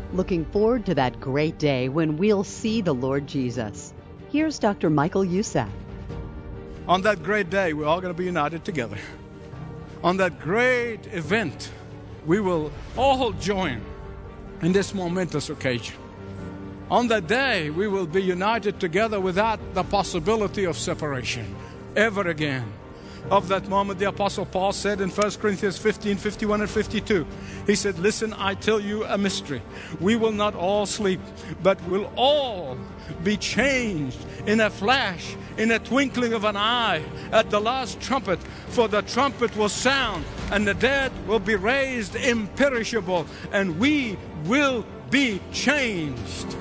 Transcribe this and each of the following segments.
Looking forward to that great day when we'll see the Lord Jesus. Here's Dr. Michael Youssef. On that great day, we're all going to be united together. On that great event, we will all join in this momentous occasion. On that day, we will be united together without the possibility of separation ever again. Of that moment, the Apostle Paul said in 1 Corinthians 15, 51 and 52, he said, "Listen, I tell you a mystery. We will not all sleep, but we'll all be changed in a flash, in a twinkling of an eye, at the last trumpet. For the trumpet will sound, and the dead will be raised imperishable, and we will be changed."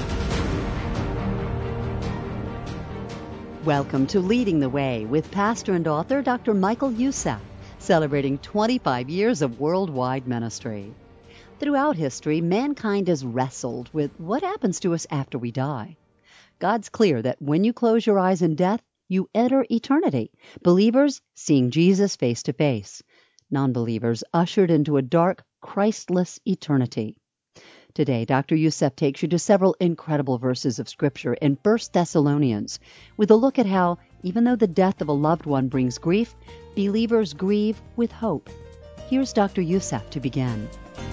Welcome to Leading the Way with pastor and author Dr. Michael Youssef, celebrating 25 years of worldwide ministry. Throughout history, mankind has wrestled with what happens to us after we die. God's clear that when you close your eyes in death, you enter eternity. Believers seeing Jesus face to face. Non-believers ushered into a dark, Christless eternity. Today, Dr. Youssef takes you to several incredible verses of Scripture in 1 Thessalonians, with a look at how, even though the death of a loved one brings grief, believers grieve with hope. Here's Dr. Youssef to begin.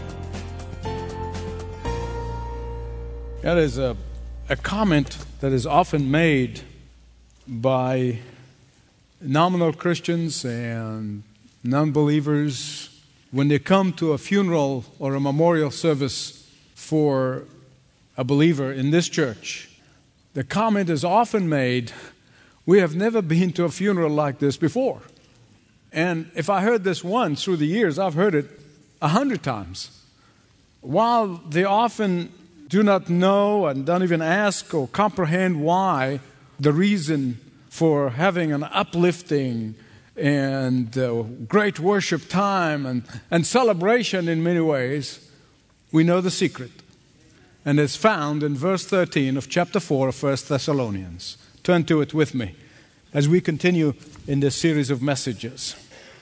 That is a comment that is often made by nominal Christians and non-believers when they come to a funeral or a memorial service for a believer in this church. The comment is often made, "We have never been to a funeral like this before." And if I heard this once through the years, I've heard it 100 times. While they often do not know and don't even ask or comprehend why, the reason for having an uplifting and great worship time and celebration in many ways, we know the secret. And it's found in verse 13 of chapter 4 of 1 Thessalonians. Turn to it with me as we continue in this series of messages.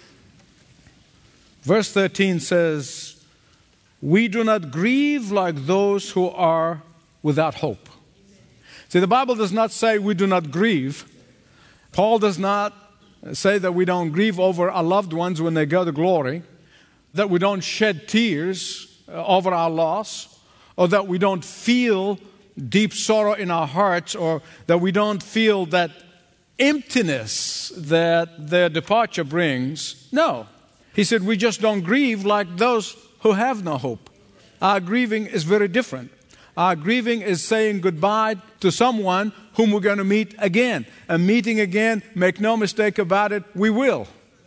Verse 13 says, "We do not grieve like those who are without hope." See, the Bible does not say we do not grieve. Paul does not say that we don't grieve over our loved ones when they go to glory, that we don't shed tears over our loss, or that we don't feel deep sorrow in our hearts, or that we don't feel that emptiness that their departure brings. No. He said we just don't grieve like those who have no hope. Our grieving is very different. Our grieving is saying goodbye to someone whom we're going to meet again. And meeting again, make no mistake about it, we will.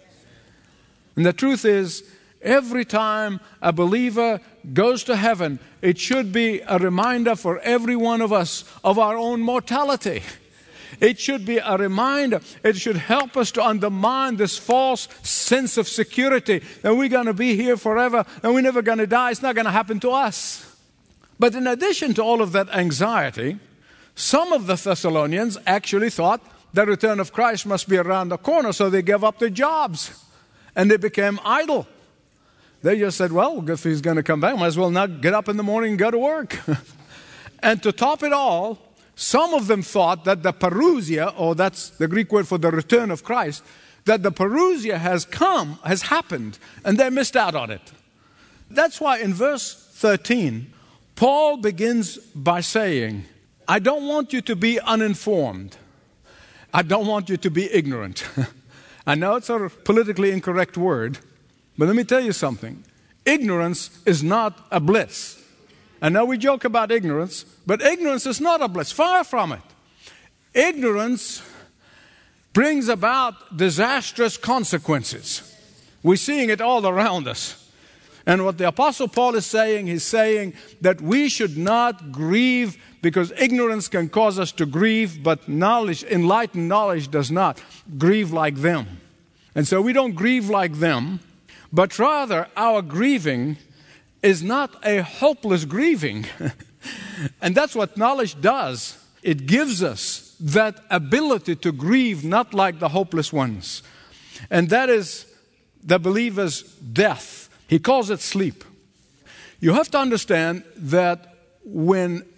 And the truth is, every time a believer goes to heaven, it should be a reminder for every one of us of our own mortality. It should be a reminder. It should help us to undermine this false sense of security that we're going to be here forever and we're never going to die. It's not going to happen to us. But in addition to all of that anxiety, some of the Thessalonians actually thought the return of Christ must be around the corner, so they gave up their jobs and they became idle. They just said, well, if he's going to come back, might as well not get up in the morning and go to work. And to top it all, some of them thought that the parousia, or that's the Greek word for the return of Christ, that the parousia has happened, and they missed out on it. That's why in verse 13, Paul begins by saying, I don't want you to be uninformed. I don't want you to be ignorant. I know it's a politically incorrect word, but let me tell you something. Ignorance is not a bliss. I know we joke about ignorance, but ignorance is not a bliss. Far from it. Ignorance brings about disastrous consequences. We're seeing it all around us. And what the Apostle Paul is saying, he's saying that we should not grieve because ignorance can cause us to grieve, but knowledge, enlightened knowledge does not grieve like them. And so we don't grieve like them, but rather our grieving is not a hopeless grieving. And that's what knowledge does. It gives us that ability to grieve not like the hopeless ones. And that is the believer's death. He calls it sleep. You have to understand that when in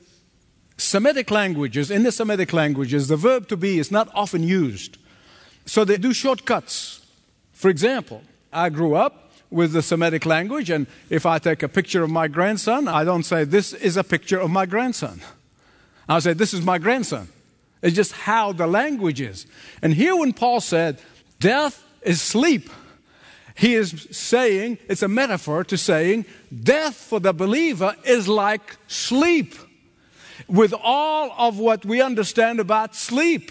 the Semitic languages, the verb to be is not often used. So they do shortcuts. For example, I grew up with the Semitic language, and if I take a picture of my grandson, I don't say, this is a picture of my grandson. I'll say, this is my grandson. It's just how the language is. And here when Paul said, death is sleep, he is saying, it's a metaphor to saying, death for the believer is like sleep. With all of what we understand about sleep,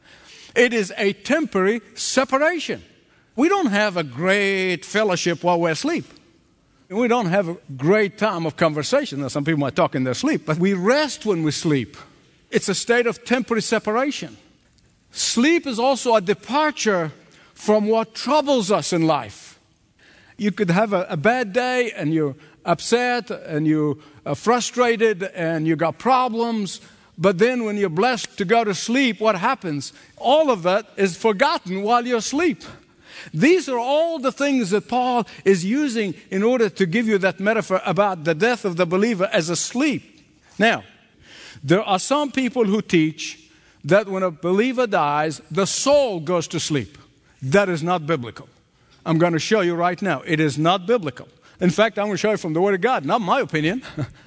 it is a temporary separation. We don't have a great fellowship while we're asleep. We don't have a great time of conversation. Now, some people might talk in their sleep, but we rest when we sleep. It's a state of temporary separation. Sleep is also a departure from what troubles us in life. You could have a bad day and you're upset and you're frustrated and you got problems, but then when you're blessed to go to sleep, what happens? All of that is forgotten while you're asleep. These are all the things that Paul is using in order to give you that metaphor about the death of the believer as a sleep. Now, there are some people who teach that when a believer dies, the soul goes to sleep. That is not biblical. I'm going to show you right now. It is not biblical. In fact, I'm going to show you from the Word of God, not my opinion.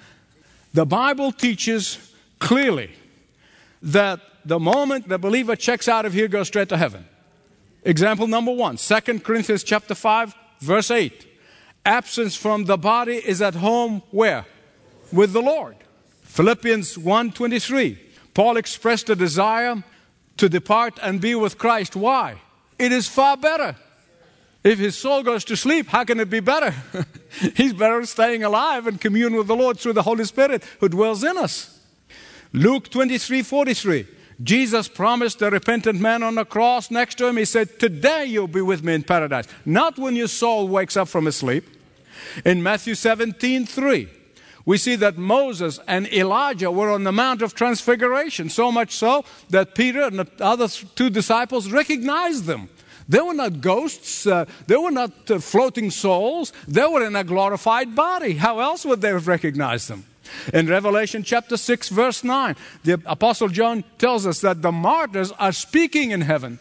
The Bible teaches clearly that the moment the believer checks out of here, goes straight to heaven. Example number 1, 2 Corinthians chapter 5, verse 8. Absence from the body is at home where? With the Lord. Philippians 1:23. Paul expressed a desire to depart and be with Christ. Why? It is far better. If his soul goes to sleep, how can it be better? He's better staying alive and commune with the Lord through the Holy Spirit who dwells in us. Luke 23:43. Jesus promised the repentant man on the cross next to him. He said, today you'll be with me in paradise. Not when your soul wakes up from his sleep. In Matthew 17:3, we see that Moses and Elijah were on the Mount of Transfiguration, so much so that Peter and the other 2 disciples recognized them. They were not ghosts. They were not floating souls. They were in a glorified body. How else would they have recognized them? In Revelation chapter 6, verse 9, the Apostle John tells us that the martyrs are speaking in heaven.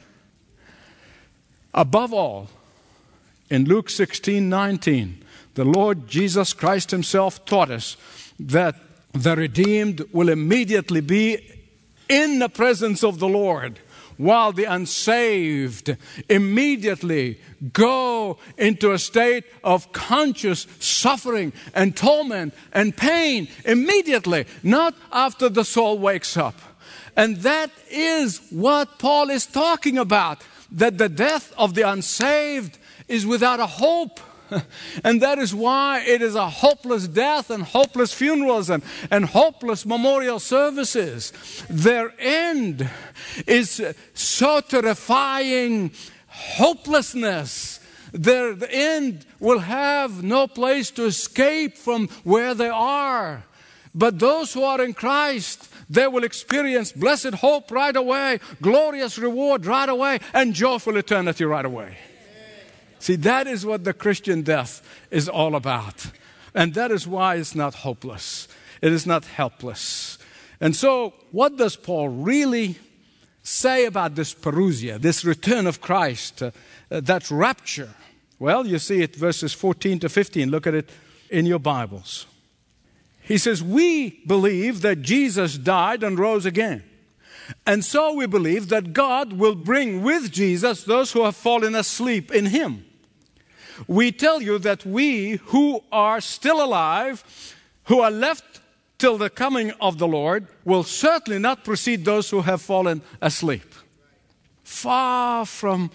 Above all, in Luke 16:19, the Lord Jesus Christ himself taught us that the redeemed will immediately be in the presence of the Lord, while the unsaved immediately go into a state of conscious suffering and torment and pain immediately, not after the soul wakes up. And that is what Paul is talking about, that the death of the unsaved is without a hope. And that is why it is a hopeless death and hopeless funerals and hopeless memorial services. Their end is so terrifying hopelessness. Their end will have no place to escape from where they are. But those who are in Christ, they will experience blessed hope right away, glorious reward right away, and joyful eternity right away. See, that is what the Christian death is all about. And that is why it's not hopeless. It is not helpless. And so, what does Paul really say about this parousia, this return of Christ, that rapture? Well, you see it verses 14 to 15. Look at it in your Bibles. He says, we believe that Jesus died and rose again. And so we believe that God will bring with Jesus those who have fallen asleep in him. We tell you that we who are still alive, who are left till the coming of the Lord, will certainly not precede those who have fallen asleep. Far from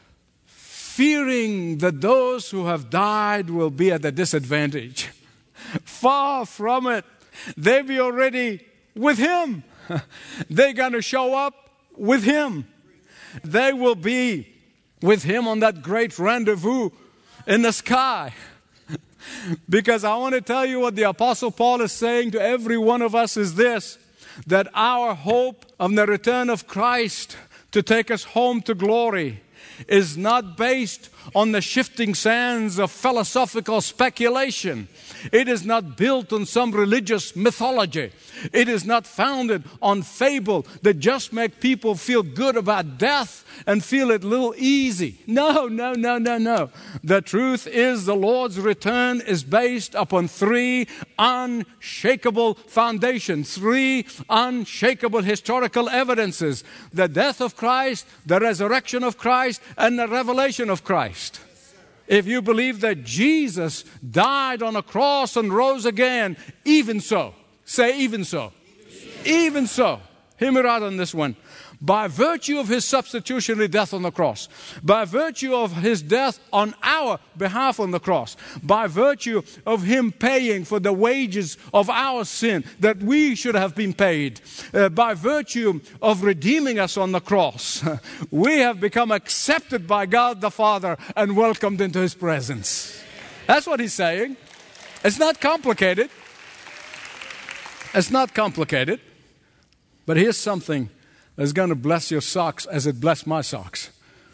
fearing that those who have died will be at a disadvantage. Far from it. They'll be already with him. They're going to show up with him. They will be with him on that great rendezvous in the sky. Because I want to tell you what the Apostle Paul is saying to every one of us is this, that our hope of the return of Christ to take us home to glory is not based on the shifting sands of philosophical speculation. It is not built on some religious mythology. It is not founded on fable that just make people feel good about death and feel it a little easy. No. The truth is the Lord's return is based upon three unshakable foundations, three unshakable historical evidences: the death of Christ, the resurrection of Christ, and the revelation of Christ. If you believe that Jesus died on a cross and rose again, even so. Say, even so. Even so. Hear me right on this one. By virtue of His substitutionary death on the cross, by virtue of His death on our behalf on the cross, by virtue of Him paying for the wages of our sin that we should have been paid, by virtue of redeeming us on the cross, we have become accepted by God the Father and welcomed into His presence. That's what He's saying. It's not complicated. It's not complicated. But here's something that's going to bless your socks as it blessed my socks.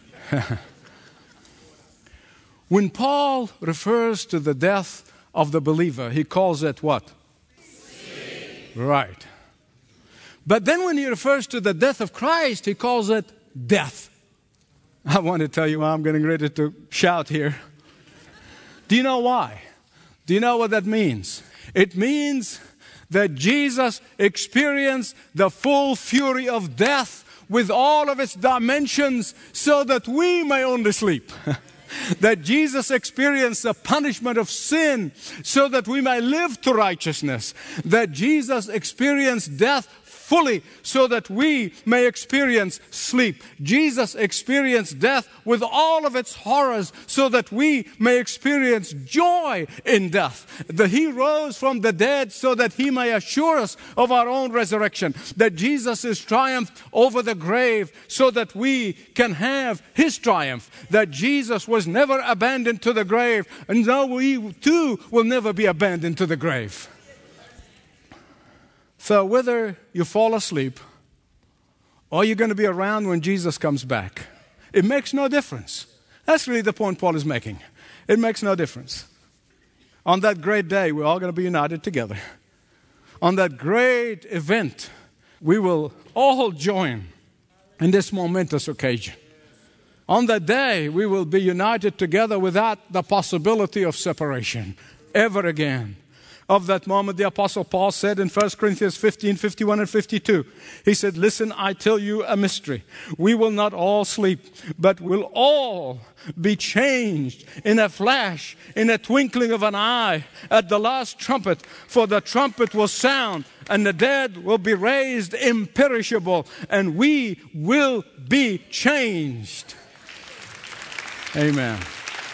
When Paul refers to the death of the believer, he calls it what? Sin. Right. But then when he refers to the death of Christ, he calls it death. I want to tell you why I'm getting ready to shout here. Do you know why? Do you know what that means? It means that Jesus experienced the full fury of death with all of its dimensions so that we may only sleep. That Jesus experienced the punishment of sin so that we may live to righteousness. That Jesus experienced death fully so that we may experience sleep. Jesus experienced death with all of its horrors so that we may experience joy in death. That He rose from the dead so that He may assure us of our own resurrection. That Jesus is triumphed over the grave so that we can have His triumph. That Jesus was never abandoned to the grave, and now we too will never be abandoned to the grave. So whether you fall asleep or you're going to be around when Jesus comes back, it makes no difference. That's really the point Paul is making. It makes no difference. On that great day, we're all going to be united together. On that great event, we will all join in this momentous occasion. On that day, we will be united together without the possibility of separation ever again. Of that moment, the Apostle Paul said in 1 Corinthians 15, 51 and 52, he said, listen, I tell you a mystery. We will not all sleep, but we'll all be changed in a flash, in a twinkling of an eye, at the last trumpet. For the trumpet will sound, and the dead will be raised imperishable, and we will be changed. Amen.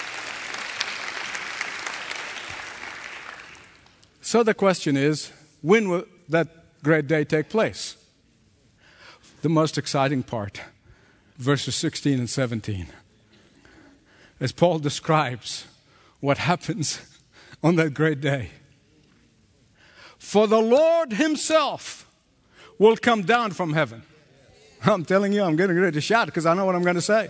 So the question is, when will that great day take place? The most exciting part, verses 16 and 17. As Paul describes what happens on that great day. For the Lord Himself will come down from heaven. I'm telling you, I'm getting ready to shout because I know what I'm going to say.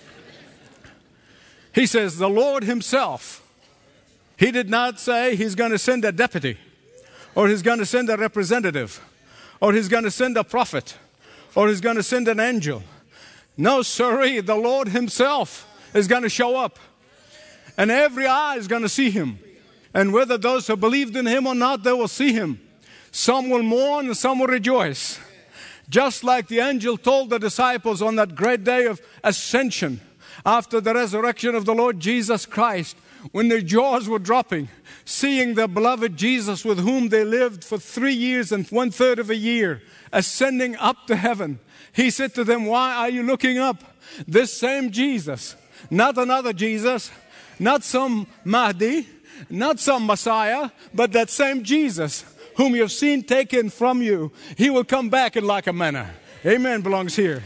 He says, the Lord Himself. He did not say He's going to send a deputy, or He's going to send a representative, or He's going to send a prophet, or He's going to send an angel. No, sirree, the Lord Himself is going to show up. And every eye is going to see Him. And whether those who believed in Him or not, they will see Him. Some will mourn and some will rejoice. Just like the angel told the disciples on that great day of ascension, after the resurrection of the Lord Jesus Christ, when their jaws were dropping, seeing the beloved Jesus with whom they lived for 3 years and 1/3 of a year, ascending up to heaven. He said to them, why are you looking up? This same Jesus, not another Jesus, not some Mahdi, not some Messiah, but that same Jesus whom you have seen taken from you, He will come back in like a manner. Amen belongs here.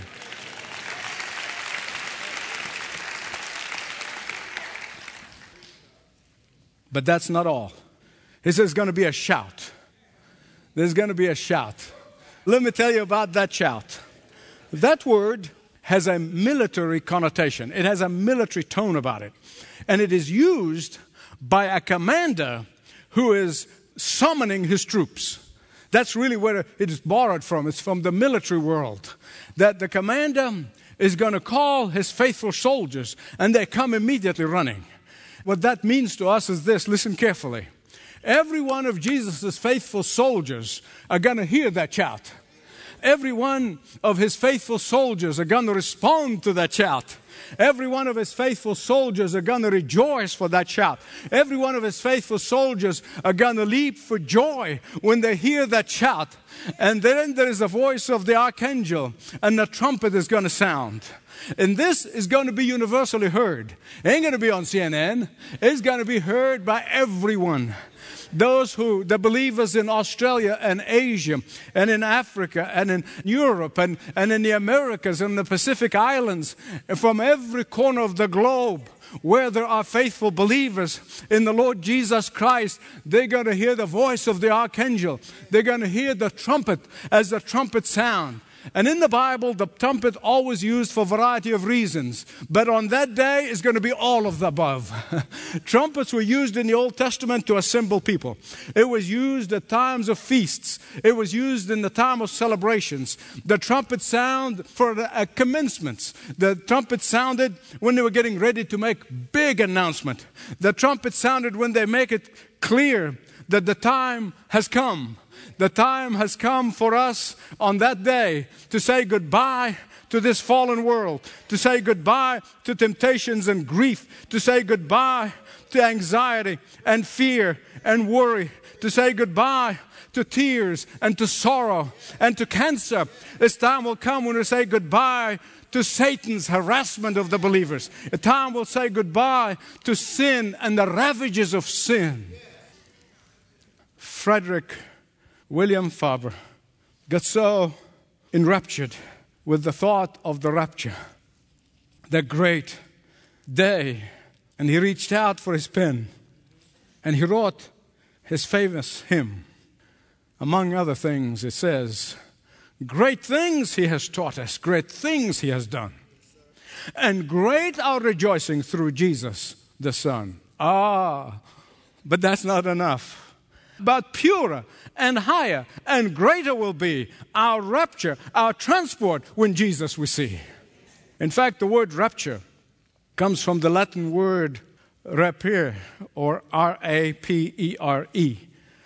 But that's not all. He says there's going to be a shout. There's going to be a shout. Let me tell you about that shout. That word has a military connotation. It has a military tone about it. And it is used by a commander who is summoning his troops. That's really where it is borrowed from. It's from the military world. That the commander is going to call his faithful soldiers, and they come immediately running. What that means to us is this. Listen carefully. Every one of Jesus' faithful soldiers are going to hear that shout. Every one of his faithful soldiers are going to respond to that shout. Every one of his faithful soldiers are going to rejoice for that shout. Every one of his faithful soldiers are going to leap for joy when they hear that shout. And then there is the voice of the archangel, and the trumpet is going to sound. And this is going to be universally heard. It ain't going to be on CNN. It's going to be heard by everyone. The believers in Australia and Asia and in Africa and in Europe and in the Americas and the Pacific Islands, and from every corner of the globe where there are faithful believers in the Lord Jesus Christ, they're going to hear the voice of the archangel. They're going to hear the trumpet as the trumpet sound. And in the Bible, the trumpet always used for a variety of reasons. But on that day, it's going to be all of the above. Trumpets were used in the Old Testament to assemble people. It was used at times of feasts. It was used in the time of celebrations. The trumpet sound for the commencements. The trumpet sounded when they were getting ready to make big announcement. The trumpet sounded when they make it clear that the time has come. The time has come for us on that day to say goodbye to this fallen world, to say goodbye to temptations and grief, to say goodbye to anxiety and fear and worry, to say goodbye to tears and to sorrow and to cancer. This time will come when we say goodbye to Satan's harassment of the believers. A time will say goodbye to sin and the ravages of sin. Frederick William Faber got so enraptured with the thought of the rapture, the great day, and he reached out for his pen and he wrote his famous hymn. Among other things, it says, "Great things he has taught us, great things he has done, and great our rejoicing through Jesus the Son." But that's not enough. But purer and higher and greater will be our rapture, our transport when Jesus we see. In fact, the word rapture comes from the Latin word rapere, or R-A-P-E-R-E.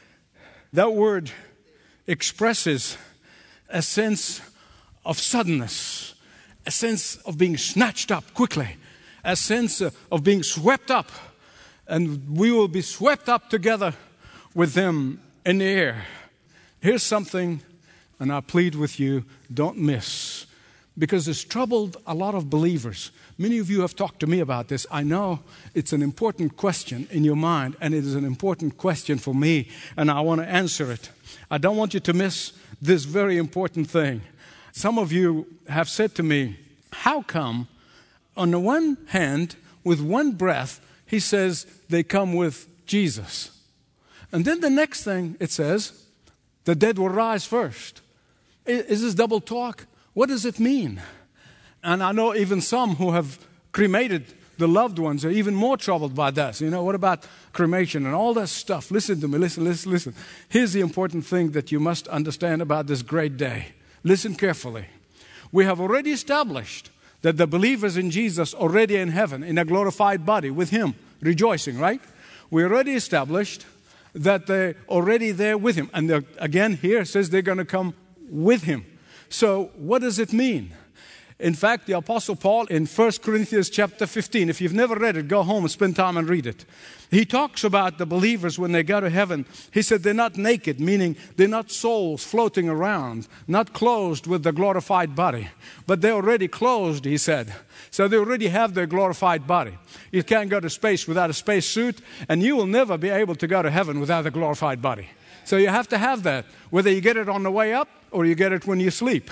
That word expresses a sense of suddenness, a sense of being snatched up quickly, a sense of being swept up, and we will be swept up together with them in the air. Here's something, and I plead with you, don't miss, because it's troubled a lot of believers. Many of you have talked to me about this. I know it's an important question in your mind, and it is an important question for me, and I want to answer it. I don't want you to miss this very important thing. Some of you have said to me, how come, on the one hand, with one breath, he says they come with Jesus? And then the next thing it says, the dead will rise first. Is this double talk? What does it mean? And I know even some who have cremated the loved ones are even more troubled by this. You know, what about cremation and all that stuff? Listen to me, listen. Here's the important thing that you must understand about this great day. Listen carefully. We have already established that the believers in Jesus are already in heaven in a glorified body with Him, rejoicing, right? We already established that they're already there with Him. And again, here it says they're going to come with Him. So what does it mean? In fact, the Apostle Paul in 1 Corinthians chapter 15, if you've never read it, go home and spend time and read it. He talks about the believers when they go to heaven. He said they're not naked, meaning they're not souls floating around, not clothed with the glorified body. But they're already clothed, he said. So they already have their glorified body. You can't go to space without a space suit, and you will never be able to go to heaven without a glorified body. So you have to have that, whether you get it on the way up or you get it when you sleep.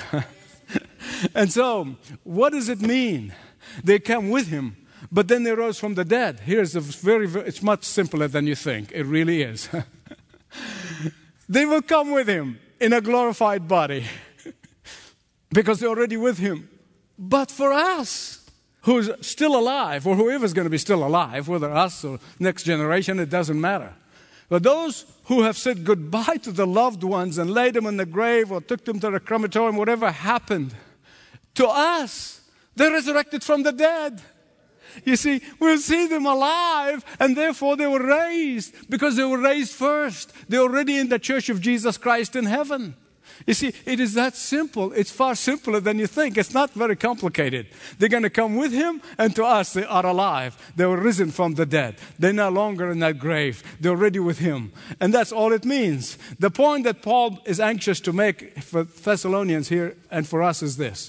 And so, what does it mean? They come with Him, but then they rose from the dead. It's much simpler than you think. It really is. They will come with Him in a glorified body because they're already with Him. But for us, who's still alive, or whoever's going to be still alive, whether us or next generation, it doesn't matter. But those who have said goodbye to the loved ones and laid them in the grave or took them to the crematorium, whatever happened, to us, they're resurrected from the dead. You see, we'll see them alive, and therefore they were raised, because they were raised first. They're already in the church of Jesus Christ in heaven. You see, it is that simple. It's far simpler than you think. It's not very complicated. They're going to come with Him, and to us, they are alive. They were risen from the dead. They're no longer in that grave. They're already with Him. And that's all it means. The point that Paul is anxious to make for Thessalonians here and for us is this.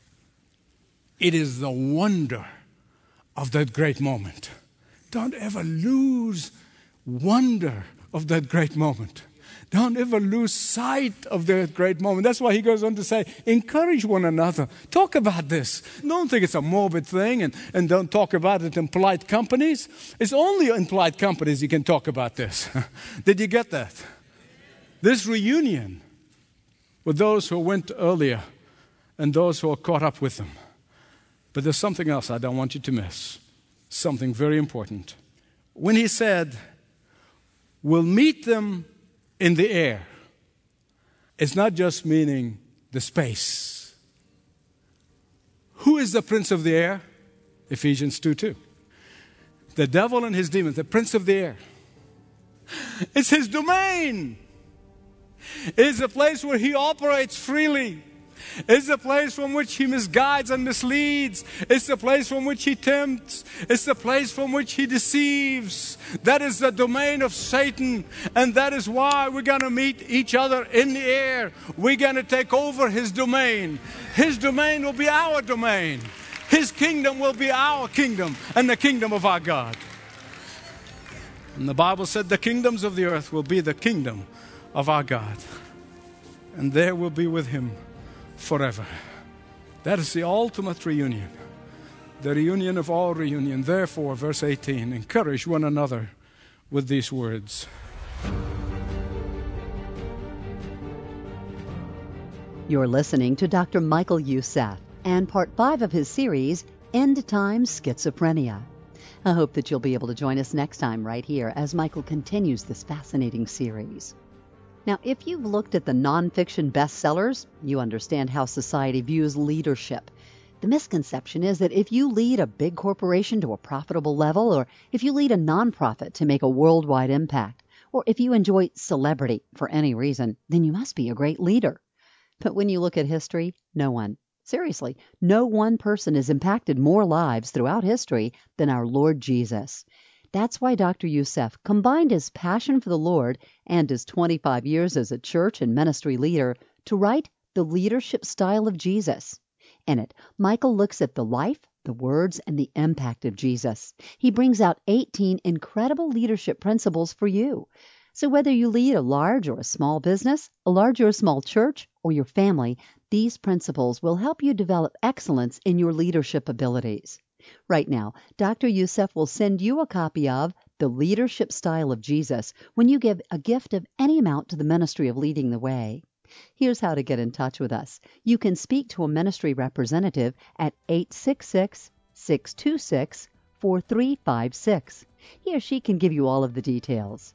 It is the wonder of that great moment. Don't ever lose wonder of that great moment. Don't ever lose sight of that great moment. That's why he goes on to say, encourage one another. Talk about this. Don't think it's a morbid thing, and don't talk about it in polite companies. It's only in polite companies you can talk about this. Did you get that? This reunion with those who went earlier and those who are caught up with them. But there's something else I don't want you to miss. Something very important. When he said, we'll meet them in the air, it's not just meaning the space. Who is the prince of the air? Ephesians 2:2. The devil and his demons, the prince of the air. It's his domain. It's a place where he operates freely. It's a place from which he misguides and misleads. It's the place from which he tempts. It's the place from which he deceives. That is the domain of Satan. And that is why we're going to meet each other in the air. We're going to take over his domain. His domain will be our domain. His kingdom will be our kingdom and the kingdom of our God. And the Bible said the kingdoms of the earth will be the kingdom of our God. And there we'll be with him forever. That is the ultimate reunion. The reunion of all reunion. Therefore, verse 18, encourage one another with these words. You're listening to Dr. Michael Youssef and part 5 of his series, End Time Schizophrenia. I hope that you'll be able to join us next time right here as Michael continues this fascinating series. Now, if you've looked at the nonfiction bestsellers, you understand how society views leadership. The misconception is that if you lead a big corporation to a profitable level, or if you lead a nonprofit to make a worldwide impact, or if you enjoy celebrity for any reason, then you must be a great leader. But when you look at history, no one, seriously, no one person has impacted more lives throughout history than our Lord Jesus. That's why Dr. Youssef combined his passion for the Lord and his 25 years as a church and ministry leader to write The Leadership Style of Jesus. In it, Michael looks at the life, the words, and the impact of Jesus. He brings out 18 incredible leadership principles for you. So whether you lead a large or a small business, a large or a small church, or your family, these principles will help you develop excellence in your leadership abilities. Right now, Dr. Youssef will send you a copy of The Leadership Style of Jesus when you give a gift of any amount to the ministry of Leading the Way. Here's how to get in touch with us. You can speak to a ministry representative at 866-626-4356. He or she can give you all of the details.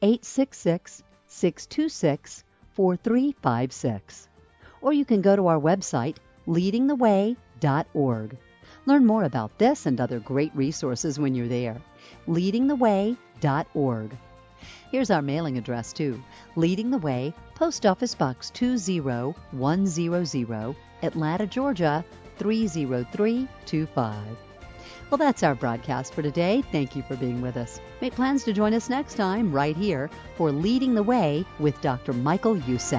866-626-4356. Or you can go to our website, leadingtheway.org. Learn more about this and other great resources when you're there. leadingtheway.org. Here's our mailing address, too. Leading the Way, Post Office Box 20100, Atlanta, Georgia, 30325. Well, that's our broadcast for today. Thank you for being with us. Make plans to join us next time right here for Leading the Way with Dr. Michael Youssef.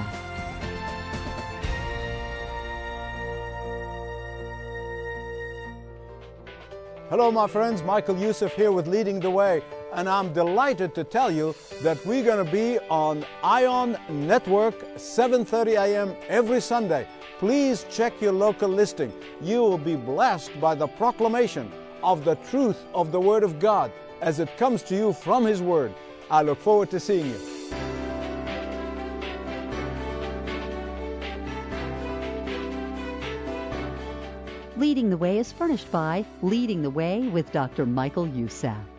Hello, my friends. Michael Youssef here with Leading the Way. And I'm delighted to tell you that we're going to be on Ion Network, 7:30 a.m. every Sunday. Please check your local listing. You will be blessed by the proclamation of the truth of the Word of God as it comes to you from His Word. I look forward to seeing you. Leading the Way is furnished by Leading the Way with Dr. Michael Youssef.